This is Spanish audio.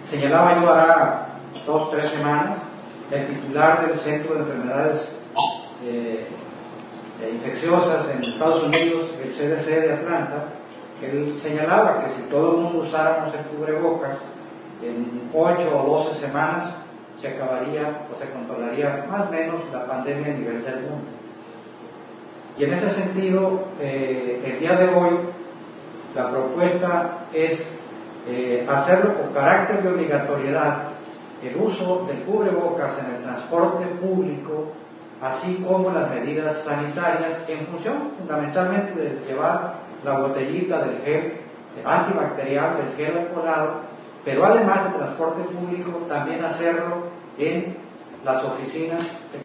Señalaba yo hará 2 o 3 semanas, el titular del Centro de Enfermedades Infecciosas en Estados Unidos, el CDC de Atlanta, él señalaba que si todo el mundo usáramos el cubrebocas, en 8 o 12 semanas se acabaría o se controlaría más o menos la pandemia a nivel del mundo. Y en ese sentido, el día de hoy, la propuesta es hacerlo con carácter de obligatoriedad, el uso del cubrebocas en el transporte público, así como las medidas sanitarias, en función fundamentalmente de llevar la botellita del gel antibacterial, del gel alcoholado, pero además de transporte público, también hacerlo en las oficinas